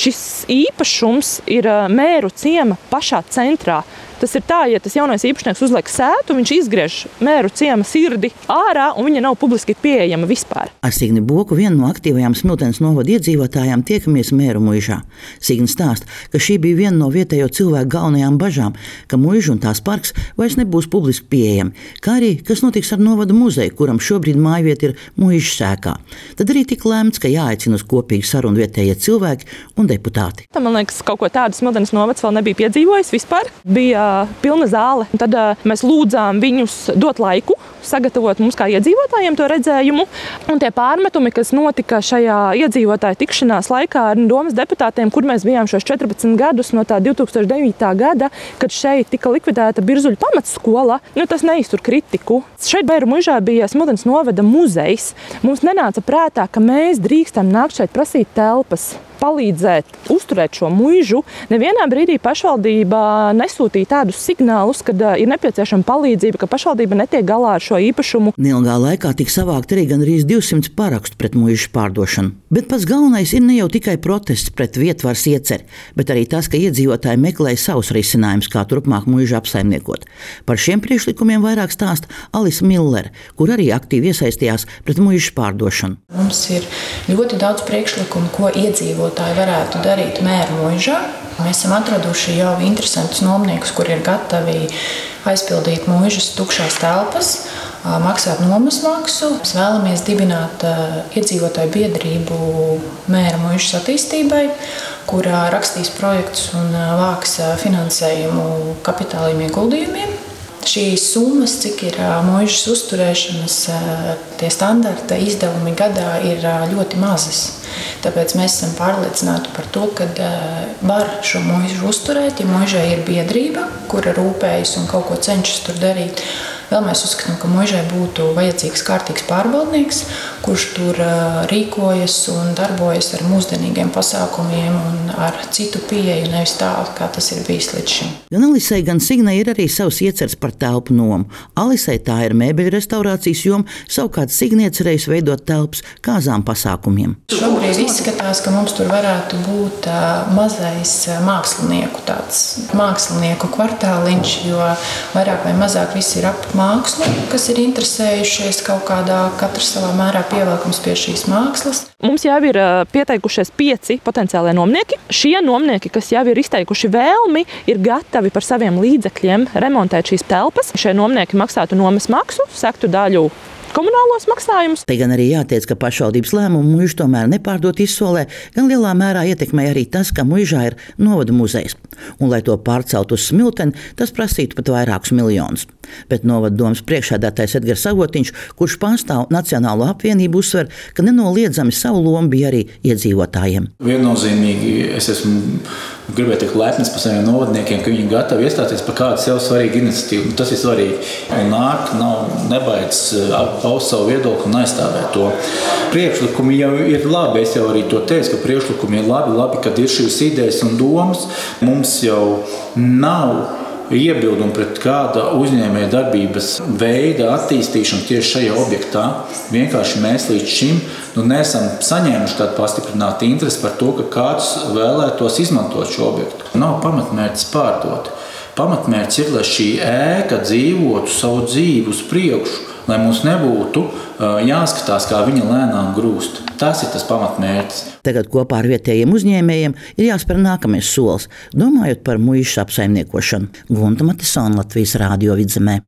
Šis īpašums ir Mēru ciema pašā centrā. Tas ir tā, ja tas jaunais īpašnieks uzliek sētu, viņš izgriež Mēru ciema sirdi ārā, un viņa nav publiski pieejama vispār. Ar Signi Boku, vienu no aktīvajām Smiltenes novada iedzīvotājām, tiekamies Mēru muižā. Signi stāsta, ka šī bija viena no vietējo cilvēku galvenajām bažām, ka muiža un tās parks vairs nebūs publiski pieejami, kā arī, kas notiks ar novada muzeju, kuram šobrīd mājvieta ir muižas sēkā. Tad arī tika lēmts, ka jāaicina uz kopīgu sarunu vietējie cilvēki un deputāti. Man liekas, kaut ko tādu Smiltenes novads vēl nebija piedzīvojis vispār. Bija pilna zāle. Tad mēs lūdzām viņus dot laiku, sagatavot mums kā iedzīvotājiem to redzējumu. Un tie pārmetumi, kas notika šajā iedzīvotāju tikšanās laikā ar domas deputātiem, kur mēs bijām šos 14 gadus no tā 2009. gada, kad šeit tika likvidēta Birzuļu pamatskola, tas neiztur kritiku. Šeit Mēru muižā bija Smiltenes novada muzejs. Mums nenāca prātā, ka mēs drīkstam nākt šeit prasīt telpas, palīdzēt, uzturēt šo muižu. Nevienā brīdī pašvaldība nesūtīja tādus signālus, kad ir nepieciešama palīdzība, ka pašvaldība netiek galā ar šo īpašumu. Neilgā laikā tika savākt arī gandrīz 200 parakstu pret muižas pārdošanu. Bet pats galvenais ir ne jau tikai protests pret vietvaras ieceri, bet arī tas, ka iedzīvotāji meklēja savus risinājumus, kā turpmāk muižu apsaimniekot. Par šiem priekšlikumiem vairāk stāsta Alisa Millere, kur arī aktīvi iesaistījās pret muižas pārdošanu. Mums ir ļoti daudz priekšlikumu, ko iedzīvotāji varētu darīt Mēru muižā. Mēs esam atraduši jau interesantus nomniekus, kuri ir gatavi aizpildīt muižas tukšās telpas, maksāt nomas maksu. Mēs vēlamies dibināt iedzīvotāju biedrību Mēru muižas attīstībai, kurā rakstīs projektus un vāks finansējumu kapitāliem ieguldījumiem. Šīs summas, cik ir muižas uzturēšanas, tie standarta izdevumi gadā ir ļoti mazas. Tāpēc mēs esam pārliecināti par to, ka var šo muižu uzturēt, ja muižai ir biedrība, kura rūpējas un kaut ko cenšas tur darīt. Vēl mēs uzskatām, ka muižai būtu vajadzīgs kārtīgs pārvaldnieks, kurš tur rīkojas un darbojas ar mūsdienīgiem pasākumiem un ar citu pieeju, nevis tā, kā tas ir bijis līdz šim. Gan Alisai, gan Signai ir arī savs ieceres par telpu nomu. Alisai tā ir mēbeļu restaurācijas joma, savukārt Signa iecerējis veidot telpas kāzām pasākumiem. Šobrīd izskatās, ka mums tur varētu būt mazais mākslinieku kvartāliņš, jo vairāk vai mazāk visi ir ap mākslu, kas ir interesējušies kaut kādā, katrs savā mērā pievelkums pie šīs mākslas. Mums jau ir pieteikušies 5 potenciālie nomnieki. Šie nomnieki, kas jau ir izteikuši vēlmi, ir gatavi par saviem līdzekļiem remontēt šīs telpas. Šie nomnieki maksātu nomas maksu, sektu daļu komunālos maksājumus. Te gan arī jāteic, ka pašvaldības lēmumu muižu tomēr nepārdot izsolē, gan lielā mērā ietekmē arī tas, ka muižā ir novada muzejs. Un, lai to pārcelt uz Smilteni, tas prasītu pat vairākus miljonus. Bet novada domas priekšsēdētājs Edgars Avotiņš, kurš pārstāv Nacionālo apvienību, uzsver, ka nenoliedzami savu lomu bija arī iedzīvotājiem. Viennozīmīgi es esmu gribēju teikt lepns par saviem novadniekiem, ka viņi gatavi iestāties par kādu sev svarīgu iniciatīvu. Tas ir svarīgi. Un nāk, nebaidz paust savu viedokli un aizstāvēt to. Priekšlikumi jau ir labi. Es jau arī to teicu, ka priekšlikumi ir labi, kad ir šīs idejas un domas. Mums jau nav iebildumi pret kāda uzņēmēja darbības veida attīstīšanu tieši šajā objektā. Vienkārši mēs līdz šim neesam saņēmuši tādu pastiprinātu interesi par to, ka kāds vēlētos izmantot šo objektu. Nav pamatmērķis pārdot. Pamatmērķis ir, lai šī ēka dzīvotu savu dzīvi uz priekšu, lai mums nebūtu jāskatās, kā viņa lēnām grūst. Tas ir tas pamatmērķis. Tagad kopā ar vietējiem uzņēmējiem ir jāspēr nākamais solis, domājot par muižas apsaimniekošanu. Gunta Matisona, Latvijas Rādio Vidzemē.